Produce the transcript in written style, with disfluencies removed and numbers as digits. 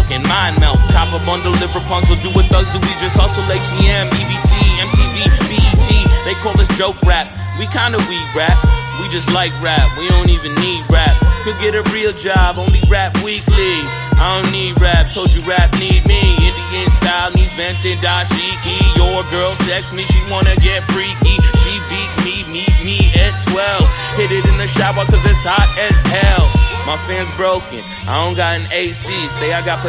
and mind melt. Cop a bundle, live Rapunzel, do what thugs do. We just hustle ATM, EBT, MTV, BET. They call us joke rap. We kinda weed rap. We just like rap. We don't even need rap. Could get a real job, only rap weekly. I don't need rap, told you rap need me. Indian style needs Benton dashiki. Your girl sex me, she wanna get freaky. She beat me, meet me at 12. Hit it in the shower cause it's hot as hell. My fan's broken, I don't got an AC. Say I got